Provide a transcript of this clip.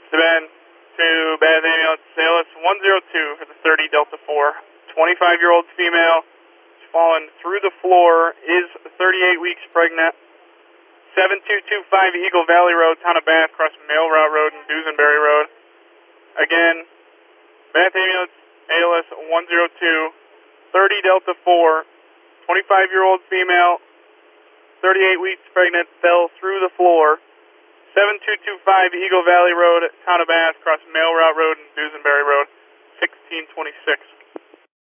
Seven to Bath Ambulance, ALS 102 for the 30 Delta 4. 25-year-old female, fallen through the floor, is 38 weeks pregnant. 7225 Eagle Valley Road, Town of Bath, across Mail Route Road and Duesenberry Road. Again, Bath Ambulance, ALS 102, 30 Delta 4. 25-year-old female, 38 weeks pregnant, fell through the floor. 7225 Eagle Valley Road, Town of Bath, across Mail Route Road and Duesenberry Road, 1626.